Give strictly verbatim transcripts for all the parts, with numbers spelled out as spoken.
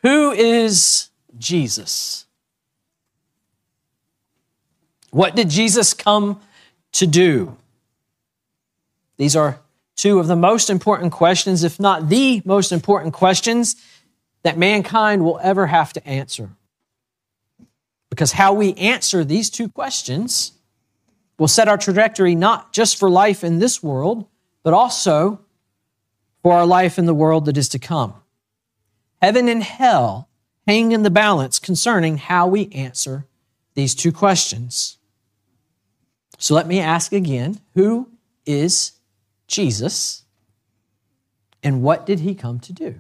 Who is Jesus? What did Jesus come to do? These are two of the most important questions, if not the most important questions that mankind will ever have to answer. Because how we answer these two questions will set our trajectory not just for life in this world, but also for our life in the world that is to come. Heaven and hell hang in the balance concerning how we answer these two questions. So let me ask again, who is Jesus, and what did he come to do?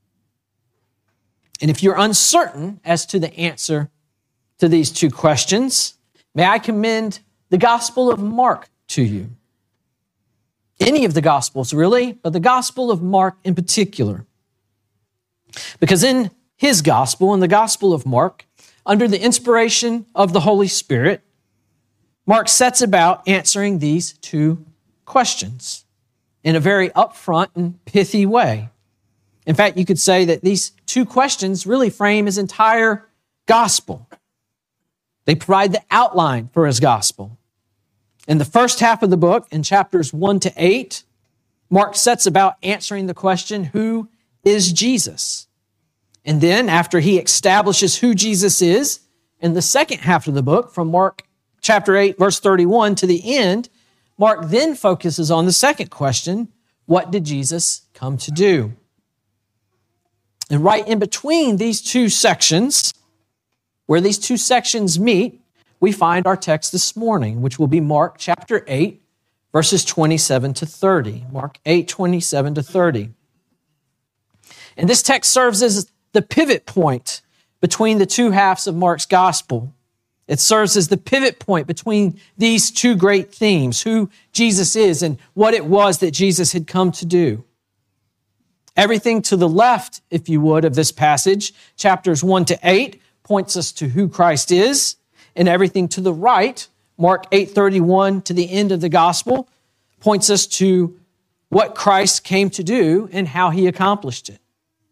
And if you're uncertain as to the answer to these two questions, may I commend the Gospel of Mark to you. Any of the Gospels, really, but the Gospel of Mark in particular. Because in his Gospel, in the Gospel of Mark, under the inspiration of the Holy Spirit, Mark sets about answering these two questions in a very upfront and pithy way. In fact, you could say that these two questions really frame his entire gospel. They provide the outline for his gospel. In the first half of the book, in chapters one to eight, Mark sets about answering the question, who is Jesus? And then, after he establishes who Jesus is, in the second half of the book, from Mark chapter eight, verse thirty-one to the end, Mark then focuses on the second question, what did Jesus come to do? And right in between these two sections, where these two sections meet, we find our text this morning, which will be Mark chapter eight, verses twenty-seven to thirty. Mark eight, twenty-seven to thirty. And this text serves as the pivot point between the two halves of Mark's gospel. It serves as the pivot point between these two great themes, who Jesus is and what it was that Jesus had come to do. Everything to the left, if you would, of this passage, chapters one to eight, points us to who Christ is, and everything to the right, Mark eight thirty-one to the end of the gospel, points us to what Christ came to do and how he accomplished it.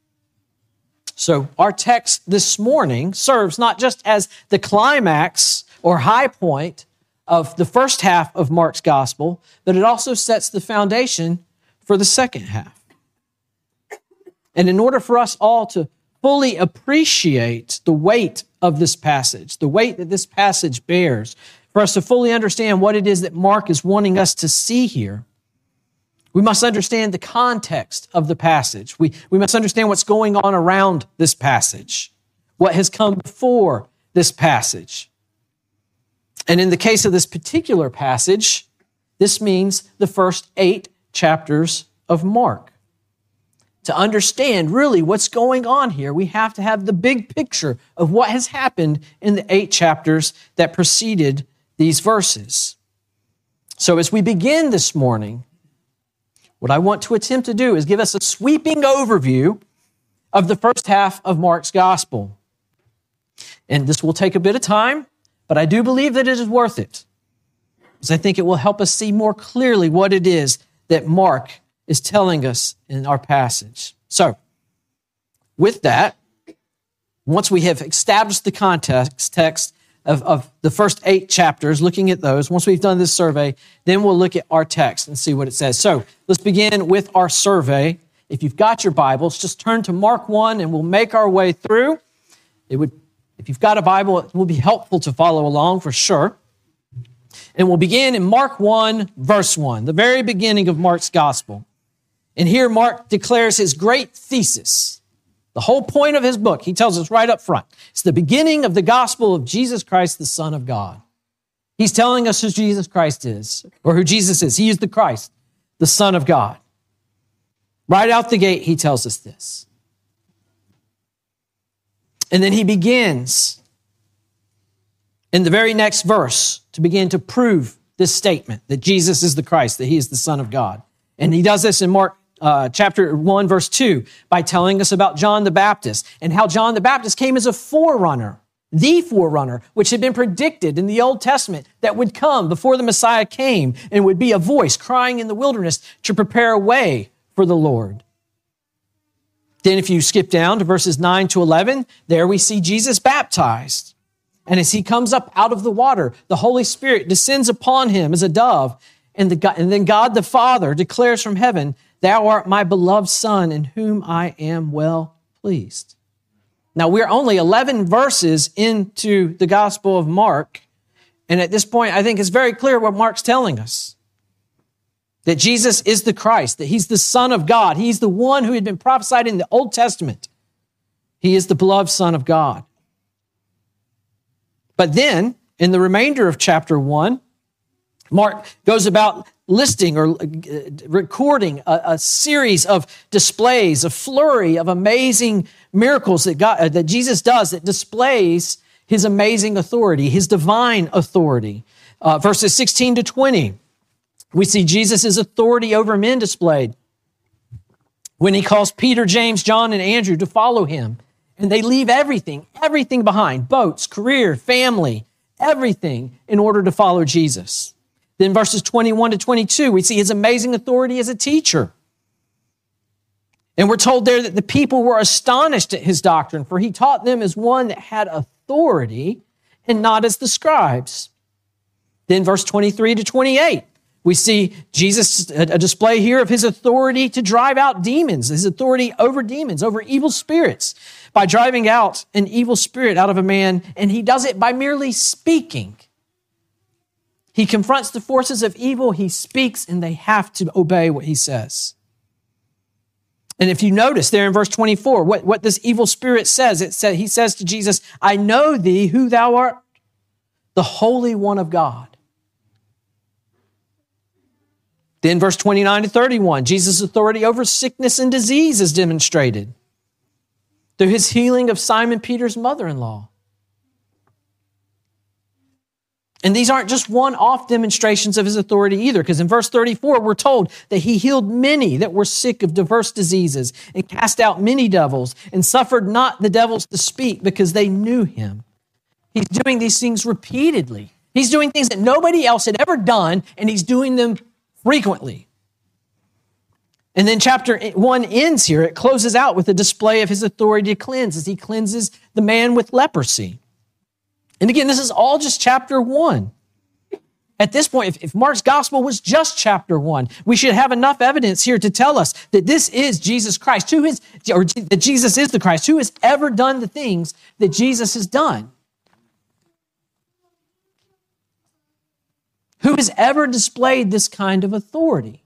So our text this morning serves not just as the climax or high point of the first half of Mark's gospel, but it also sets the foundation for the second half. And in order for us all to fully appreciate the weight of this passage, the weight that this passage bears, for us to fully understand what it is that Mark is wanting us to see here, we must understand the context of the passage. We, we must understand what's going on around this passage, what has come before this passage. And in the case of this particular passage, this means the first eight chapters of Mark. To understand really what's going on here, we have to have the big picture of what has happened in the eight chapters that preceded these verses. So as we begin this morning, what I want to attempt to do is give us a sweeping overview of the first half of Mark's gospel. And this will take a bit of time, but I do believe that it is worth it, because I think it will help us see more clearly what it is that Mark is telling us in our passage. So, with that, once we have established the context text of, of the first eight chapters, looking at those, once we've done this survey, then we'll look at our text and see what it says. So, let's begin with our survey. If you've got your Bibles, just turn to Mark one and we'll make our way through. It would, if you've got a Bible, it will be helpful to follow along for sure. And we'll begin in Mark one, verse one, the very beginning of Mark's gospel. And here Mark declares his great thesis. The whole point of his book, he tells us right up front. It's the beginning of the gospel of Jesus Christ, the Son of God. He's telling us who Jesus Christ is, or who Jesus is. He is the Christ, the Son of God. Right out the gate, he tells us this. And then he begins in the very next verse to begin to prove this statement that Jesus is the Christ, that he is the Son of God. And he does this in Mark uh, chapter one, verse two, by telling us about John the Baptist and how John the Baptist came as a forerunner, the forerunner, which had been predicted in the Old Testament that would come before the Messiah came and would be a voice crying in the wilderness to prepare a way for the Lord. Then if you skip down to verses nine to eleven, there we see Jesus baptized. And as he comes up out of the water, the Holy Spirit descends upon him as a dove. And, the, and then God the Father declares from heaven, "Thou art my beloved Son, in whom I am well pleased." Now, we're only eleven verses into the Gospel of Mark. And at this point, I think it's very clear what Mark's telling us. That Jesus is the Christ, that he's the Son of God. He's the one who had been prophesied in the Old Testament. He is the beloved Son of God. But then, in the remainder of chapter one, Mark goes about listing or recording a, a series of displays, a flurry of amazing miracles that God, that Jesus does that displays his amazing authority, his divine authority. Uh, verses sixteen to twenty, we see Jesus' authority over men displayed when he calls Peter, James, John, and Andrew to follow him. And they leave everything, everything behind, boats, career, family, everything in order to follow Jesus. Then verses twenty-one to twenty-two, we see his amazing authority as a teacher. And we're told there that the people were astonished at his doctrine, for he taught them as one that had authority and not as the scribes. Then verse twenty-three to twenty-eight, we see Jesus, a display here of his authority to drive out demons, his authority over demons, over evil spirits, by driving out an evil spirit out of a man, and he does it by merely speaking. He confronts the forces of evil, he speaks, and they have to obey what he says. And if you notice there in verse twenty-four, what, what this evil spirit says, it says, he says to Jesus, "I know thee, who thou art, the Holy One of God." Then verse twenty-nine to thirty-one, Jesus' authority over sickness and disease is demonstrated through his healing of Simon Peter's mother-in-law. And these aren't just one-off demonstrations of his authority either, because in verse thirty-four, we're told that he healed many that were sick of diverse diseases and cast out many devils and suffered not the devils to speak because they knew him. He's doing these things repeatedly. He's doing things that nobody else had ever done, and he's doing them frequently. And then chapter one ends here. It closes out with a display of his authority to cleanse as he cleanses the man with leprosy. And again, this is all just chapter one. At this point, if, if Mark's gospel was just chapter one, we should have enough evidence here to tell us that this is Jesus Christ, who is, or that Jesus is the Christ, who has ever done the things that Jesus has done. Who has ever displayed this kind of authority?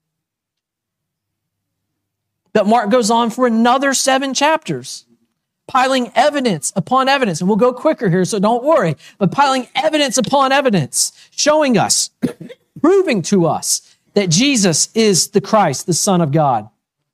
But Mark goes on for another seven chapters, piling evidence upon evidence. And we'll go quicker here, so don't worry. But piling evidence upon evidence, showing us, proving to us that Jesus is the Christ, the Son of God.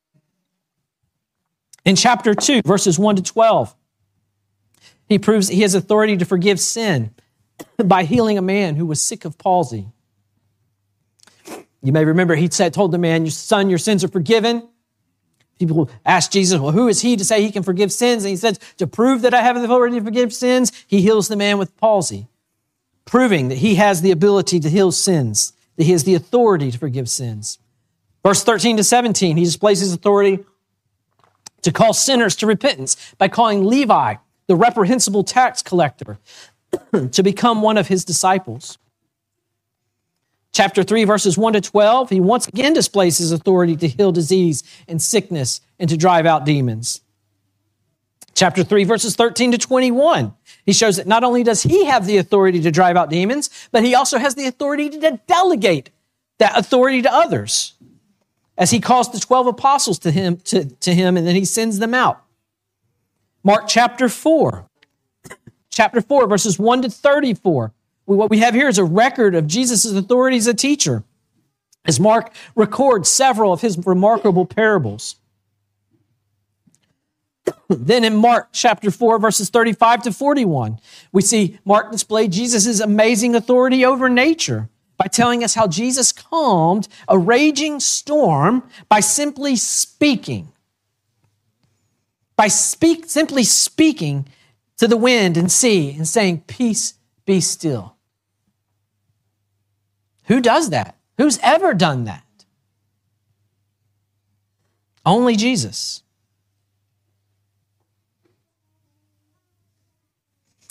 In chapter two, verses one to twelve, he proves that he has authority to forgive sin by healing a man who was sick of palsy. You may remember he said, told the man, "Your son, your sins are forgiven." People ask Jesus, "Well, who is he to say he can forgive sins?" And he says, "To prove that I have the authority to forgive sins," he heals the man with palsy, proving that he has the ability to heal sins, that he has the authority to forgive sins. Verse thirteen to seventeen, he displays his authority to call sinners to repentance by calling Levi, the reprehensible tax collector, to become one of his disciples. Chapter three, verses one to twelve, he once again displays his authority to heal disease and sickness and to drive out demons. Chapter three, verses thirteen to twenty-one, he shows that not only does he have the authority to drive out demons, but he also has the authority to delegate that authority to others, as he calls the twelve apostles to him, to, to him, and then he sends them out. Mark chapter four, chapter four, verses one to thirty-four. What we have here is a record of Jesus' authority as a teacher, as Mark records several of his remarkable parables. Then in Mark chapter four, verses thirty-five to forty-one, we see Mark display Jesus' amazing authority over nature by telling us how Jesus calmed a raging storm by simply speaking. By speak, simply speaking to the wind and sea and saying, "Peace, be still." Who does that? Who's ever done that? Only Jesus.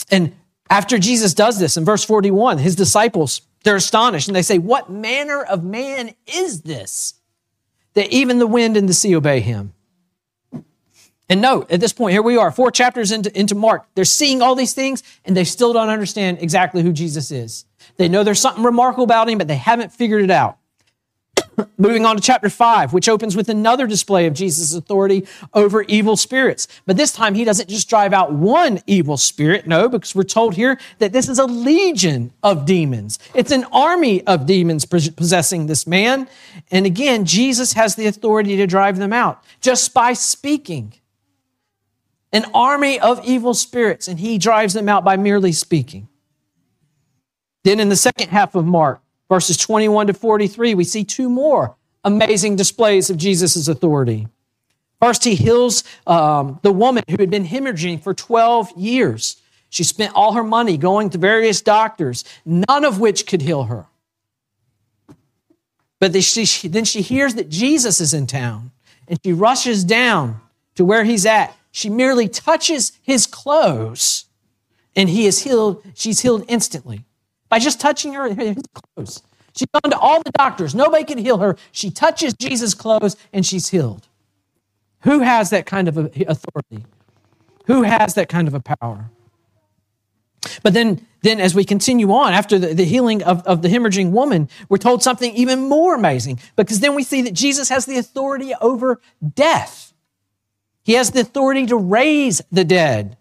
And after Jesus does this in verse forty-one, his disciples, they're astonished and they say, what manner of man is this that even the wind and the sea obey him? And note, at this point, here we are, four chapters into, into Mark. They're seeing all these things and they still don't understand exactly who Jesus is. They know there's something remarkable about him, but they haven't figured it out. Moving on to chapter five, which opens with another display of Jesus' authority over evil spirits. But this time, he doesn't just drive out one evil spirit. No, because we're told here that this is a legion of demons. It's an army of demons possessing this man. And again, Jesus has the authority to drive them out just by speaking. An army of evil spirits, and he drives them out by merely speaking. Then in the second half of Mark, verses twenty-one to forty-three, we see two more amazing displays of Jesus' authority. First, he heals um, the woman who had been hemorrhaging for twelve years. She spent all her money going to various doctors, none of which could heal her. But then she, then she hears that Jesus is in town, and she rushes down to where he's at. She merely touches his clothes, and he is healed. She's healed instantly. By just touching her his clothes. She's gone to all the doctors. Nobody can heal her. She touches Jesus' clothes and she's healed. Who has that kind of authority? Who has that kind of a power? But then, then as we continue on, after the, the healing of, of the hemorrhaging woman, we're told something even more amazing, because then we see that Jesus has the authority over death. He has the authority to raise the dead.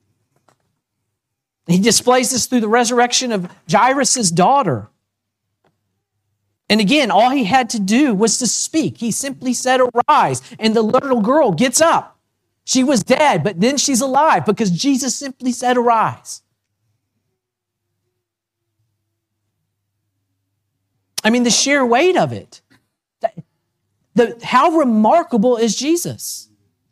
He displays this through the resurrection of Jairus' daughter. And again, all he had to do was to speak. He simply said, arise, and the little girl gets up. She was dead, but then she's alive because Jesus simply said, arise. I mean, the sheer weight of it. The, how remarkable is Jesus?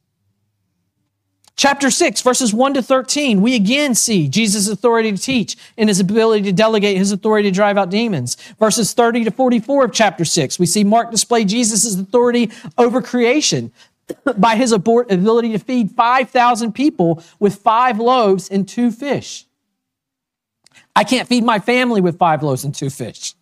Chapter six, verses one to thirteen, we again see Jesus' authority to teach and his ability to delegate his authority to drive out demons. Verses thirty to forty-four of chapter six, we see Mark display Jesus' authority over creation by his ability to feed five thousand people with five loaves and two fish. I can't feed my family with five loaves and two fish.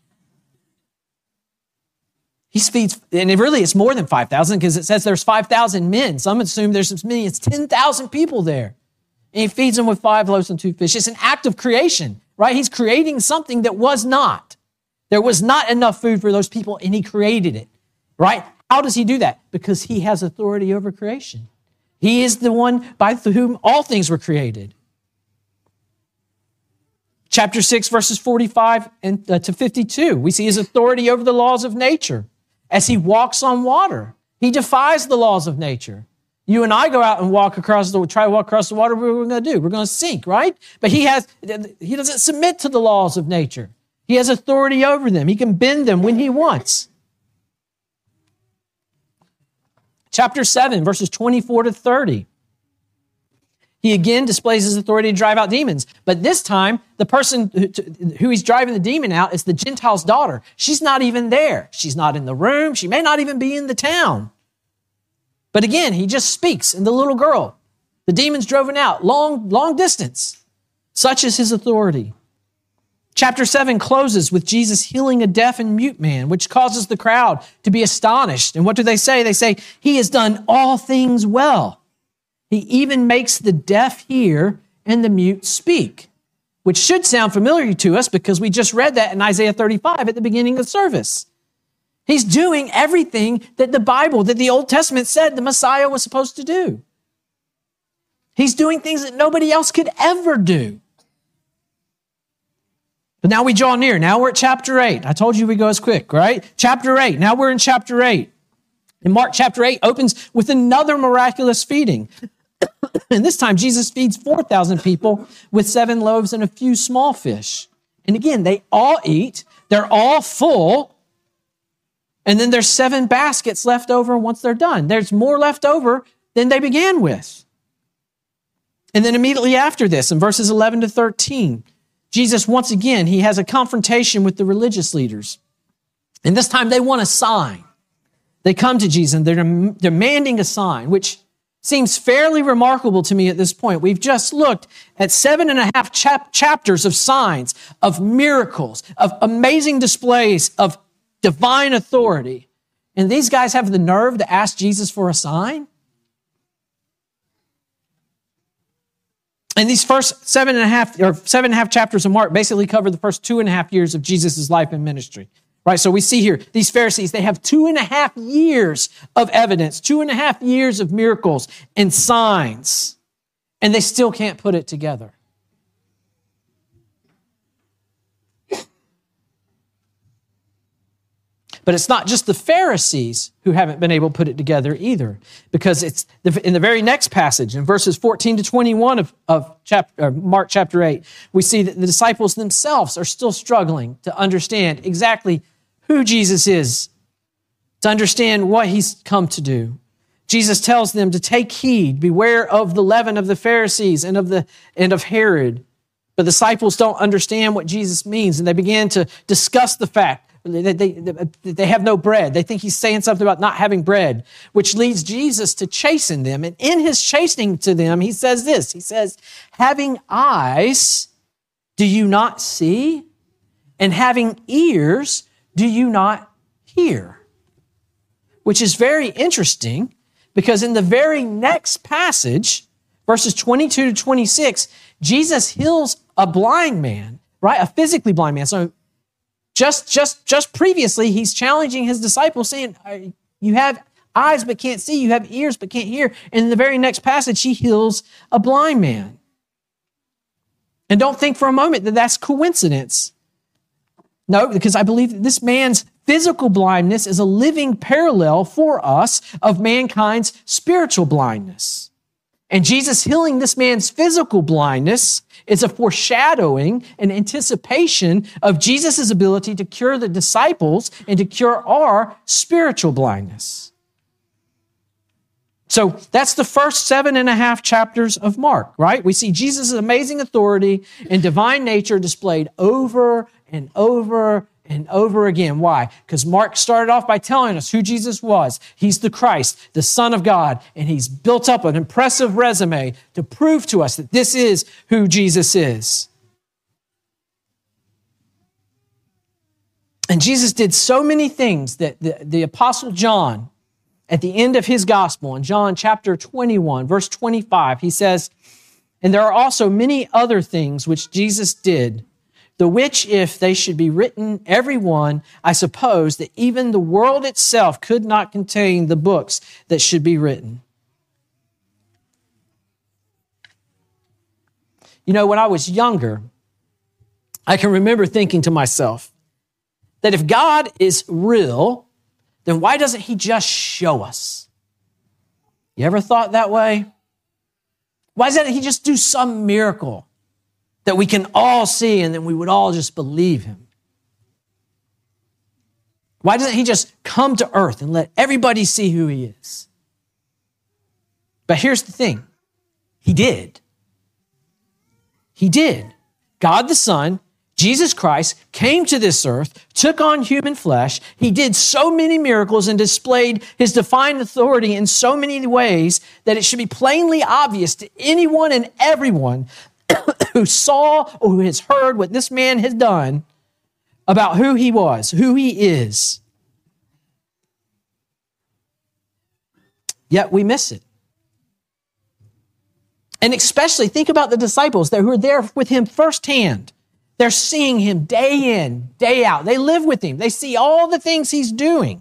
He feeds, and it really it's more than five thousand because it says there's five thousand men. Some assume there's as many as ten thousand people there. And he feeds them with five loaves and two fish. It's an act of creation, right? He's creating something that was not. There was not enough food for those people, and he created it, right? How does he do that? Because he has authority over creation. He is the one by whom all things were created. Chapter six, verses forty-five and, uh, to fifty-two, we see his authority over the laws of nature. As he walks on water, he defies the laws of nature. You and I go out and walk across the, try to walk across the water, what are we going to do? We're going to sink, right? But he has, he doesn't submit to the laws of nature. He has authority over them. He can bend them when he wants. Chapter seven, verses twenty-four to thirty. He again displays his authority to drive out demons. But this time, the person who he's driving the demon out is the Gentile's daughter. She's not even there. She's not in the room. She may not even be in the town. But again, he just speaks, and the little girl, the demon's driven out, long, long distance. Such is his authority. Chapter seven closes with Jesus healing a deaf and mute man, which causes the crowd to be astonished. And what do they say? They say, he has done all things well. He even makes the deaf hear and the mute speak, which should sound familiar to us because we just read that in Isaiah thirty-five at the beginning of the service. He's doing everything that the Bible, that the Old Testament said the Messiah was supposed to do. He's doing things that nobody else could ever do. But now we draw near. Now we're at chapter eight. I told you we go as quick, right? Chapter eight. Now we're in chapter eight. And Mark chapter eight opens with another miraculous feeding. And this time, Jesus feeds four thousand people with seven loaves and a few small fish. And again, they all eat. They're all full. And then there's seven baskets left over once they're done. There's more left over than they began with. And then immediately after this, in verses eleven to thirteen, Jesus, once again, he has a confrontation with the religious leaders. And this time, they want a sign. They come to Jesus and they're demanding a sign, which seems fairly remarkable to me at this point. We've just looked at seven and a half chap- chapters of signs, of miracles, of amazing displays of divine authority. And these guys have the nerve to ask Jesus for a sign? And these first seven and a half or seven and a half chapters of Mark basically cover the first two and a half years of Jesus' life and ministry. Right? So we see here, these Pharisees, they have two and a half years of evidence, two and a half years of miracles and signs, and they still can't put it together. But it's not just the Pharisees who haven't been able to put it together either, because it's in the very next passage, in verses fourteen to twenty-one of, of chapter, uh, Mark chapter eight, we see that the disciples themselves are still struggling to understand exactly who Jesus is, to understand what he's come to do. Jesus tells them to take heed, beware of the leaven of the Pharisees and of the and of Herod. But the disciples don't understand what Jesus means, and they begin to discuss the fact They, they, they have no bread. They think he's saying something about not having bread, which leads Jesus to chasten them. And in his chastening to them, he says this. He says, having eyes, do you not see? And having ears, do you not hear? Which is very interesting, because in the very next passage, verses twenty-two to twenty-six, Jesus heals a blind man, right? A physically blind man. So Just, just, just previously, he's challenging his disciples, saying, you have eyes but can't see, you have ears but can't hear. And in the very next passage, he heals a blind man. And don't think for a moment that that's coincidence. No, because I believe that this man's physical blindness is a living parallel for us of mankind's spiritual blindness. And Jesus healing this man's physical blindness is a foreshadowing and anticipation of Jesus' ability to cure the disciples and to cure our spiritual blindness. So that's the first seven and a half chapters of Mark, right? We see Jesus' amazing authority and divine nature displayed over and over and over again. Why? Because Mark started off by telling us who Jesus was. He's the Christ, the Son of God, and he's built up an impressive resume to prove to us that this is who Jesus is. And Jesus did so many things that the, the Apostle John, at the end of his gospel, in John chapter twenty-one, verse twenty-five, he says, and there are also many other things which Jesus did, the which, if they should be written, every one, I suppose that even the world itself could not contain the books that should be written. You know, when I was younger, I can remember thinking to myself that if God is real, then why doesn't he just show us? You ever thought that way? Why doesn't he just do some miracle that we can all see and then we would all just believe him? Why doesn't he just come to earth and let everybody see who he is? But here's the thing. He did. He did. God the Son, Jesus Christ, came to this earth, took on human flesh. He did so many miracles and displayed his divine authority in so many ways that it should be plainly obvious to anyone and everyone who saw or who has heard what this man has done about who he was, who he is. Yet we miss it. And especially think about the disciples that who are there with him firsthand. They're seeing him day in, day out. They live with him. They see all the things he's doing.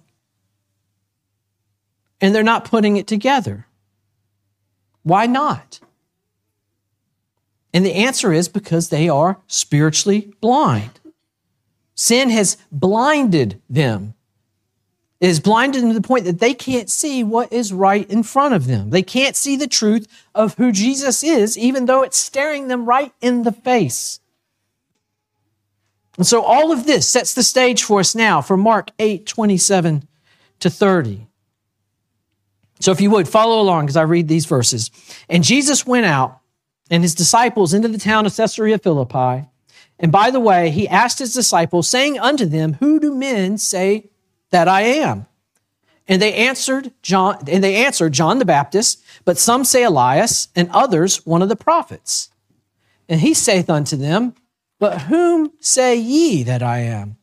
And they're not putting it together. Why not? And the answer is because they are spiritually blind. Sin has blinded them. It has blinded them to the point that they can't see what is right in front of them. They can't see the truth of who Jesus is, even though it's staring them right in the face. And so all of this sets the stage for us now for Mark eight, twenty-seven to thirty. So if you would, follow along as I read these verses. And Jesus went out and his disciples into the town of Caesarea Philippi. And by the way, he asked his disciples, saying unto them, who do men say that I am? And they answered John, and they answered John the Baptist, but some say Elias, and others one of the prophets. And he saith unto them, but whom say ye that I am?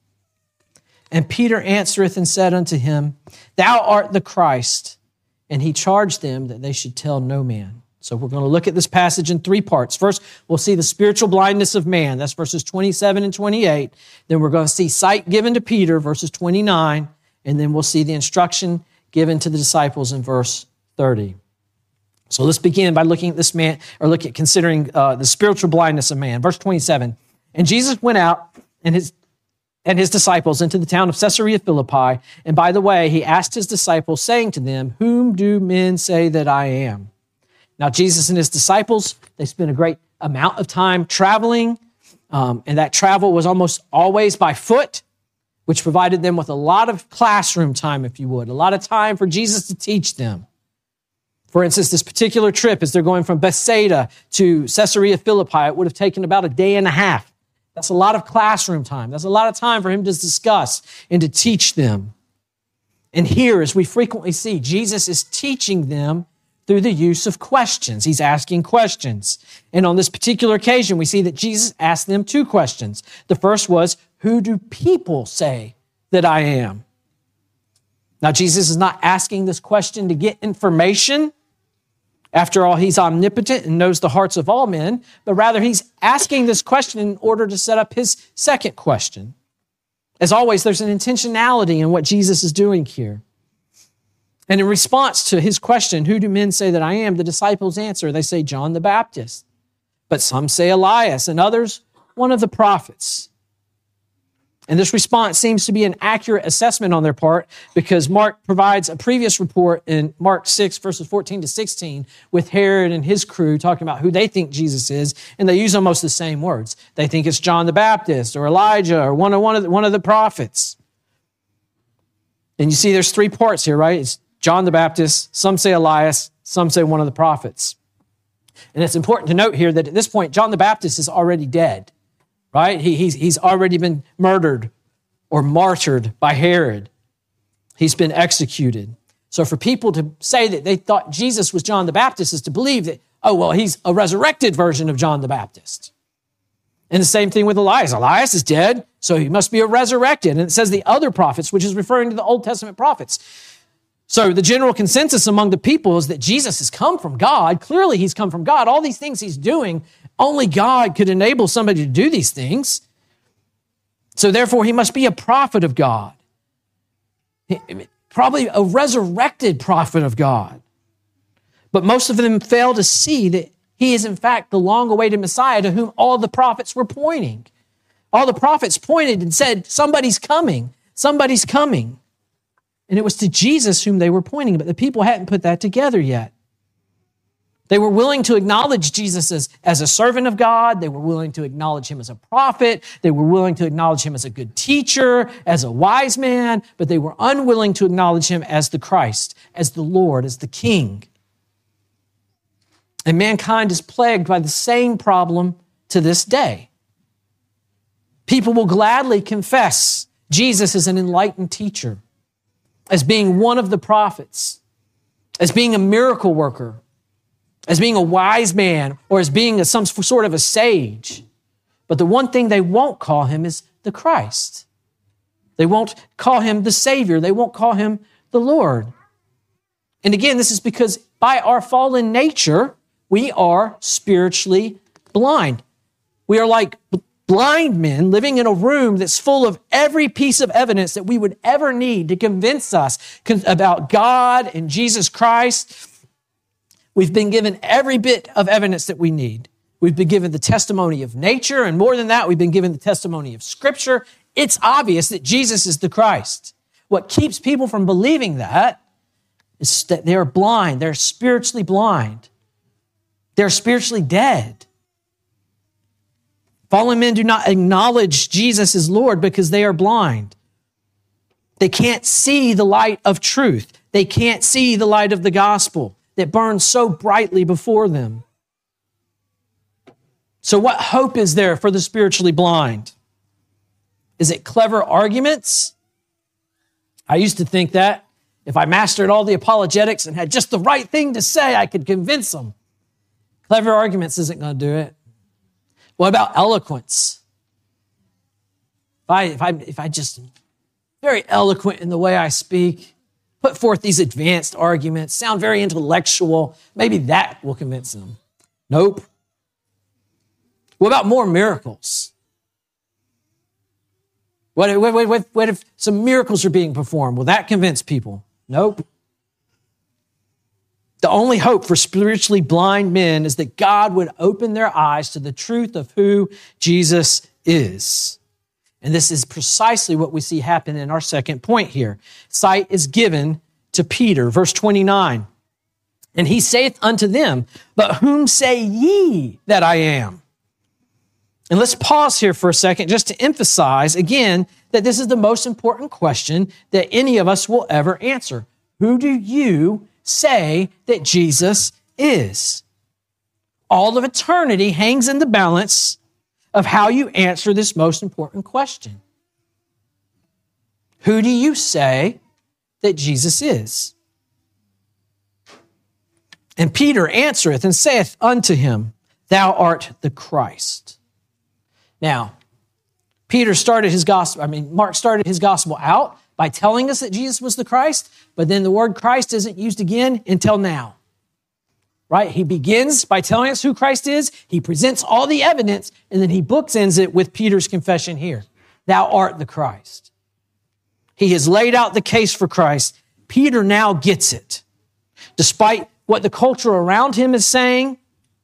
And Peter answereth and said unto him, thou art the Christ. And he charged them that they should tell no man. So we're going to look at this passage in three parts. First, we'll see the spiritual blindness of man. That's verses twenty-seven and twenty-eight. Then we're going to see sight given to Peter, verses twenty-nine. And then we'll see the instruction given to the disciples in verse thirty. So let's begin by looking at this man, or look at considering uh, the spiritual blindness of man. Verse twenty-seven. And Jesus went out and his and his disciples into the town of Caesarea Philippi. And by the way, he asked his disciples, saying to them, whom do men say that I am? Now, Jesus and his disciples, they spent a great amount of time traveling, um, and that travel was almost always by foot, which provided them with a lot of classroom time, if you would, a lot of time for Jesus to teach them. For instance, this particular trip, as they're going from Bethsaida to Caesarea Philippi, it would have taken about a day and a half. That's a lot of classroom time. That's a lot of time for him to discuss and to teach them. And here, as we frequently see, Jesus is teaching them through the use of questions. He's asking questions. And on this particular occasion, we see that Jesus asked them two questions. The first was, who do people say that I am? Now, Jesus is not asking this question to get information. After all, he's omnipotent and knows the hearts of all men, but rather he's asking this question in order to set up his second question. As always, there's an intentionality in what Jesus is doing here. And in response to his question, who do men say that I am? The disciples answer, they say John the Baptist, but some say Elias, and others one of the prophets. And this response seems to be an accurate assessment on their part, because Mark provides a previous report in Mark six, verses fourteen to sixteen, with Herod and his crew talking about who they think Jesus is, and they use almost the same words. They think it's John the Baptist or Elijah or one of, one of, the, one of the prophets. And you see there's three parts here, right? It's John the Baptist, some say Elias, some say one of the prophets. And it's important to note here that at this point, John the Baptist is already dead. Right? He, he's, he's already been murdered or martyred by Herod. He's been executed. So for people to say that they thought Jesus was John the Baptist is to believe that, oh, well, he's a resurrected version of John the Baptist. And the same thing with Elias. Elias is dead, so he must be a resurrected. And it says the other prophets, which is referring to the Old Testament prophets. So the general consensus among the people is that Jesus has come from God. Clearly, he's come from God. All these things he's doing, only God could enable somebody to do these things. So therefore, he must be a prophet of God. Probably a resurrected prophet of God. But most of them fail to see that he is in fact the long-awaited Messiah to whom all the prophets were pointing. All the prophets pointed and said, somebody's coming, somebody's coming. And it was to Jesus whom they were pointing, but the people hadn't put that together yet. They were willing to acknowledge Jesus as, as a servant of God. They were willing to acknowledge him as a prophet. They were willing to acknowledge him as a good teacher, as a wise man, but they were unwilling to acknowledge him as the Christ, as the Lord, as the King. And mankind is plagued by the same problem to this day. People will gladly confess Jesus as an enlightened teacher, as being one of the prophets, as being a miracle worker, as being a wise man, or as being a, some sort of a sage. But the one thing they won't call him is the Christ. They won't call him the Savior. They won't call him the Lord. And again, this is because by our fallen nature, we are spiritually blind. We are like blind men living in a room that's full of every piece of evidence that we would ever need to convince us about God and Jesus Christ. We've been given every bit of evidence that we need. We've been given the testimony of nature, and more than that, we've been given the testimony of Scripture. It's obvious that Jesus is the Christ. What keeps people from believing that is that they're blind. They're spiritually blind. They're spiritually dead. Fallen men do not acknowledge Jesus as Lord because they are blind. They can't see the light of truth. They can't see the light of the gospel that burns so brightly before them. So what hope is there for the spiritually blind? Is it clever arguments? I used to think that. If I mastered all the apologetics and had just the right thing to say, I could convince them. Clever arguments isn't going to do it. What about eloquence? If I, if I, if I just very eloquent in the way I speak, put forth these advanced arguments, sound very intellectual, maybe that will convince them. Nope. What about more miracles? What, what, what, what if some miracles are being performed? Will that convince people? Nope. The only hope for spiritually blind men is that God would open their eyes to the truth of who Jesus is. And this is precisely what we see happen in our second point here. Sight is given to Peter, verse twenty-nine. And he saith unto them, but whom say ye that I am? And let's pause here for a second just to emphasize again that this is the most important question that any of us will ever answer. Who do you say that Jesus is? All of eternity hangs in the balance of how you answer this most important question. Who do you say that Jesus is? And Peter answereth and saith unto him, thou art the Christ. Now, Peter started his gospel, I mean, Mark started his gospel out by telling us that Jesus was the Christ, but then the word Christ isn't used again until now. Right? He begins by telling us who Christ is, he presents all the evidence, and then he bookends it with Peter's confession here. Thou art the Christ. He has laid out the case for Christ. Peter now gets it. Despite what the culture around him is saying,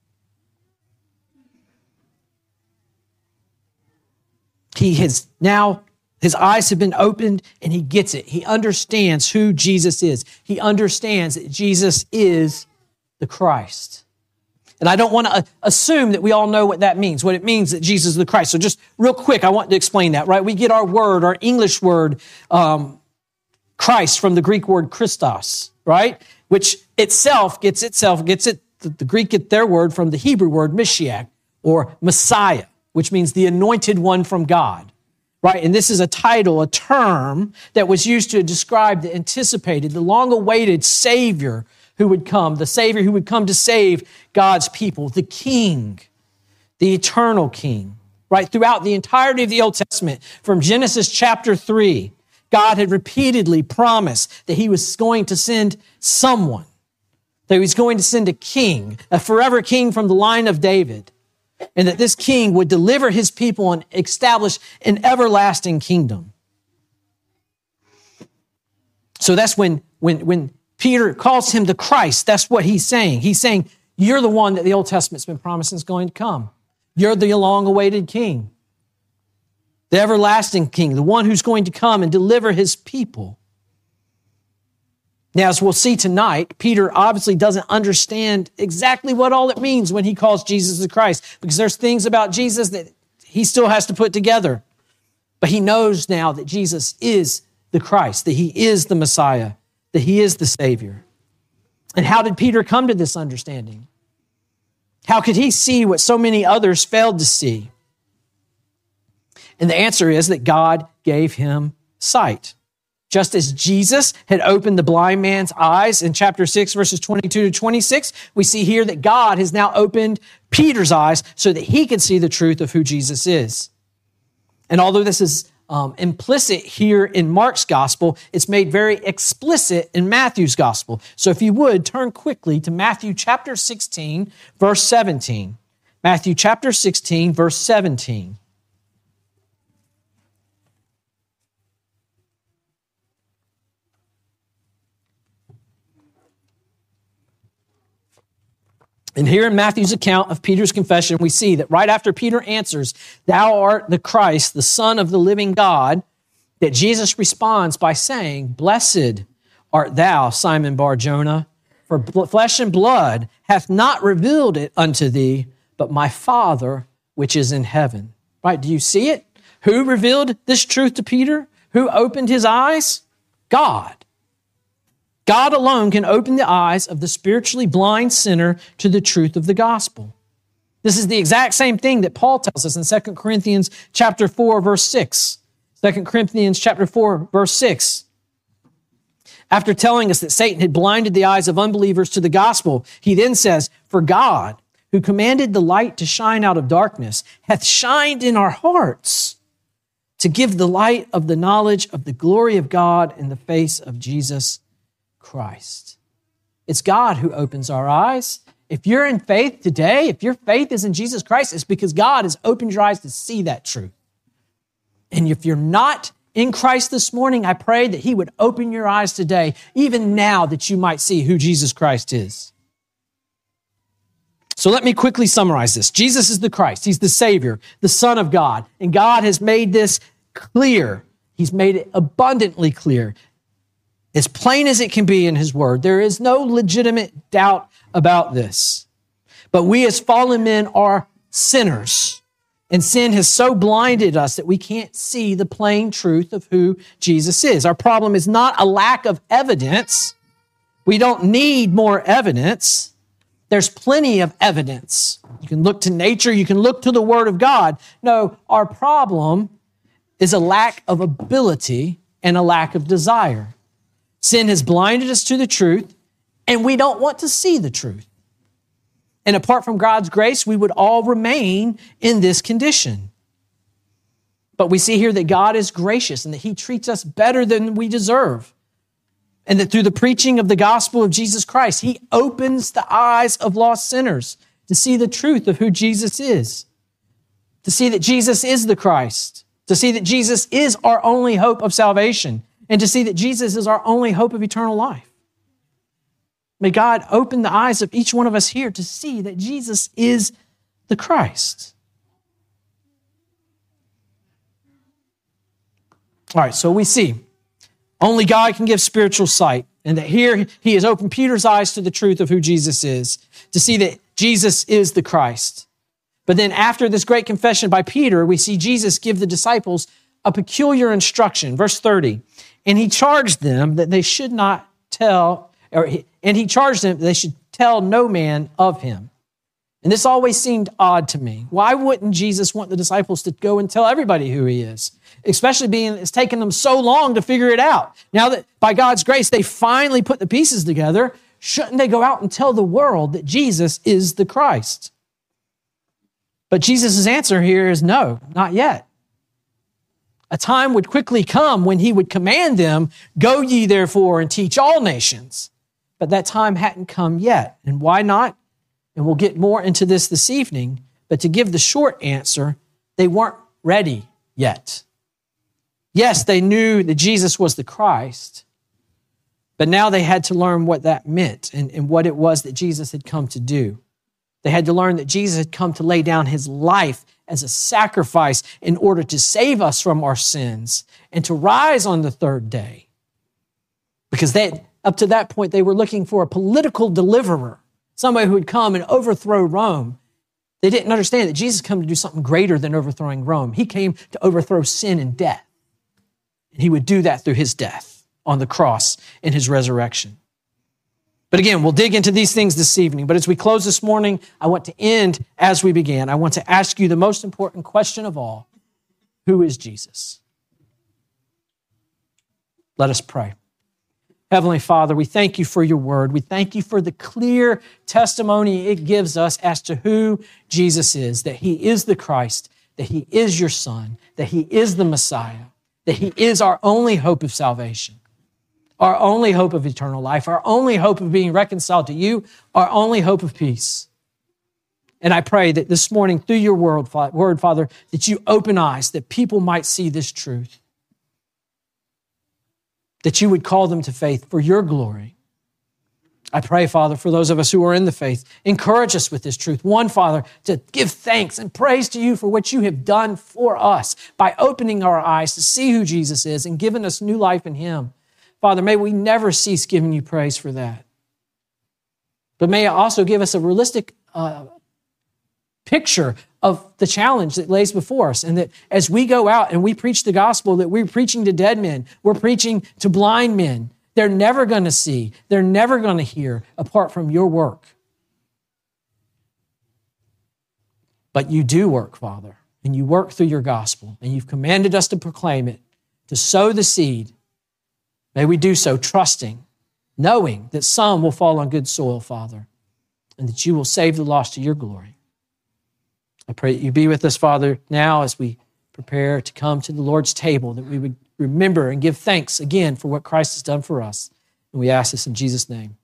he has now, his eyes have been opened and he gets it. He understands who Jesus is. He understands that Jesus is the Christ. And I don't want to assume that we all know what that means, what it means that Jesus is the Christ. So just real quick, I want to explain that, right? We get our word, our English word, um, Christ from the Greek word Christos, right? Which itself gets itself, gets it, the Greek get their word from the Hebrew word Mashiach or Messiah, which means the anointed one from God, right? And this is a title, a term that was used to describe the anticipated, the long-awaited Savior who would come, the Savior who would come to save God's people, the King, the eternal King, right? Throughout the entirety of the Old Testament, from Genesis chapter three, God had repeatedly promised that he was going to send someone, that he was going to send a king, a forever king from the line of David, and that this king would deliver his people and establish an everlasting kingdom. So that's when, when, when Peter calls him the Christ, that's what he's saying. He's saying, you're the one that the Old Testament's been promising is going to come. You're the long-awaited king, the everlasting king, the one who's going to come and deliver his people. Now, as we'll see tonight, Peter obviously doesn't understand exactly what all it means when he calls Jesus the Christ, because there's things about Jesus that he still has to put together. But he knows now that Jesus is the Christ, that he is the Messiah, that he is the Savior. And how did Peter come to this understanding? How could he see what so many others failed to see? And the answer is that God gave him sight. Just as Jesus had opened the blind man's eyes in chapter six, verses twenty-two to twenty-six, we see here that God has now opened Peter's eyes so that he can see the truth of who Jesus is. And although this is um, implicit here in Mark's gospel, it's made very explicit in Matthew's gospel. So if you would, turn quickly to Matthew chapter sixteen, verse seventeen. Matthew chapter sixteen, verse seventeen. And here in Matthew's account of Peter's confession, we see that right after Peter answers, thou art the Christ, the Son of the living God, that Jesus responds by saying, blessed art thou, Simon Bar-Jonah, for flesh and blood hath not revealed it unto thee, but my Father which is in heaven. Right? Do you see it? Who revealed this truth to Peter? Who opened his eyes? God. God alone can open the eyes of the spiritually blind sinner to the truth of the gospel. This is the exact same thing that Paul tells us in Second Corinthians chapter four, verse six. Second Corinthians chapter four, verse six. After telling us that Satan had blinded the eyes of unbelievers to the gospel, he then says, "For God, who commanded the light to shine out of darkness, hath shined in our hearts to give the light of the knowledge of the glory of God in the face of Jesus Christ." It's God who opens our eyes. If you're in faith today, if your faith is in Jesus Christ, it's because God has opened your eyes to see that truth. And if you're not in Christ this morning, I pray that he would open your eyes today, even now, that you might see who Jesus Christ is. So let me quickly summarize this. Jesus is the Christ. He's the Savior, the Son of God. And God has made this clear. He's made it abundantly clear, as plain as it can be in his word. There is no legitimate doubt about this. But we as fallen men are sinners. And sin has so blinded us that we can't see the plain truth of who Jesus is. Our problem is not a lack of evidence. We don't need more evidence. There's plenty of evidence. You can look to nature. You can look to the Word of God. No, our problem is a lack of ability and a lack of desire. Sin has blinded us to the truth, and we don't want to see the truth. And apart from God's grace, we would all remain in this condition. But we see here that God is gracious and that he treats us better than we deserve. And that through the preaching of the gospel of Jesus Christ, he opens the eyes of lost sinners to see the truth of who Jesus is. To see that Jesus is the Christ. To see that Jesus is our only hope of salvation. And to see that Jesus is our only hope of eternal life. May God open the eyes of each one of us here to see that Jesus is the Christ. All right, so we see only God can give spiritual sight, and that here he has opened Peter's eyes to the truth of who Jesus is, to see that Jesus is the Christ. But then after this great confession by Peter, we see Jesus give the disciples a peculiar instruction. Verse thirty, and he charged them that they should not tell Or he, and he charged them that they should tell no man of him. And this always seemed odd to me. Why wouldn't Jesus want the disciples to go and tell everybody who he is? Especially being it's taken them so long to figure it out. Now that by God's grace, they finally put the pieces together, shouldn't they go out and tell the world that Jesus is the Christ? But Jesus' answer here is no, not yet. A time would quickly come when he would command them, "Go ye therefore and teach all nations." But that time hadn't come yet. And why not? And we'll get more into this this evening. But to give the short answer, they weren't ready yet. Yes, they knew that Jesus was the Christ, but now they had to learn what that meant and, and what it was that Jesus had come to do. They had to learn that Jesus had come to lay down his life as a sacrifice in order to save us from our sins and to rise on the third day. Because they, up to that point, they were looking for a political deliverer, somebody who would come and overthrow Rome. They didn't understand that Jesus came to do something greater than overthrowing Rome. He came to overthrow sin and death. And he would do that through his death on the cross and his resurrection. But again, we'll dig into these things this evening. But as we close this morning, I want to end as we began. I want to ask you the most important question of all. Who is Jesus? Let us pray. Heavenly Father, we thank you for your word. We thank you for the clear testimony it gives us as to who Jesus is, that he is the Christ, that he is your Son, that he is the Messiah, that he is our only hope of salvation, our only hope of eternal life, our only hope of being reconciled to you, our only hope of peace. And I pray that this morning through your word, Father, that you open eyes, that people might see this truth, that you would call them to faith for your glory. I pray, Father, for those of us who are in the faith, encourage us with this truth. One, Father, to give thanks and praise to you for what you have done for us by opening our eyes to see who Jesus is and giving us new life in him. Father, may we never cease giving you praise for that. But may it also give us a realistic uh, picture of the challenge that lays before us, and that as we go out and we preach the gospel, that we're preaching to dead men, we're preaching to blind men. They're never going to see, they're never going to hear apart from your work. But you do work, Father, and you work through your gospel, and you've commanded us to proclaim it, to sow the seed, May we do so trusting, knowing that some will fall on good soil, Father, and that you will save the lost to your glory. I pray that you be with us, Father, now as we prepare to come to the Lord's table, that we would remember and give thanks again for what Christ has done for us. And we ask this in Jesus' name.